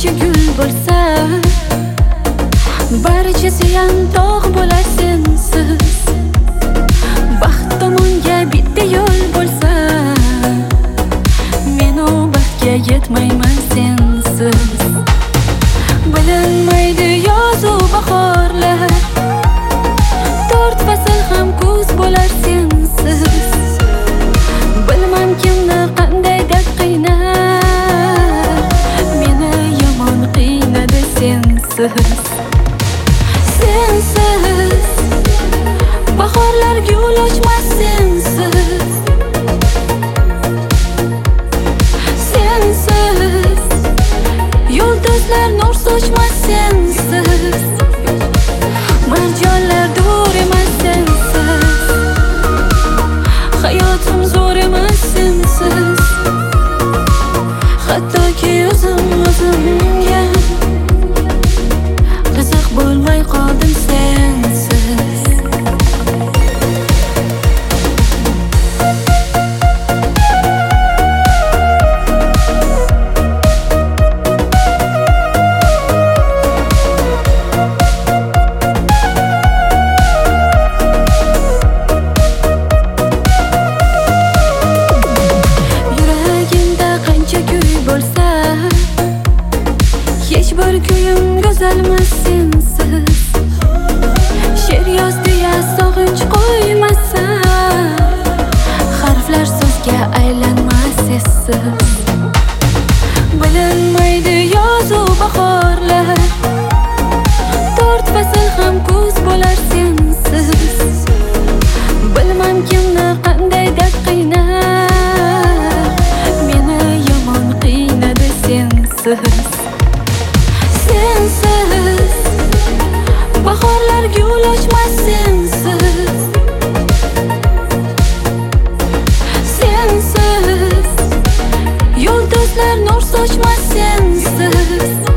qancha gul bo'lsa, barchasi ham tog' bo'lar sensiz. Baxt tomonga bitta yo'l bo'lsa, men u baxtga yetmayman sensiz. Bilinmaydi yozu bahorlar, 4 fasl ham kuz bo'lar sensiz. Bilmam kimni qanday dard qiynar, meni yomon qiynadi sensiz. Sensiz bahorlar gul ochmas sensiz. Sensiz yulduzlar nur sochmas sensiz. Marjonlar dur emas sensiz. Hayotim zo'r emas sensiz. Hattoki o'zimga qiziq bo'lmay qoldim sensiz. Hech bir kuyim go'zalmas sensiz. She'r yozdi ya sog'inch qo'ymasa, harflar so'zga aylanmas essiz. Bilinmaydi yozu bahorlar, 4 fasl ham kuz bo'lar sensiz. Bilmam kimni qanday dard qiynar, meni yomon qiynadi sensiz. Sensiz bahorlar gul ochmas sensiz. Sensiz yulduzlar nur sochmas sensiz.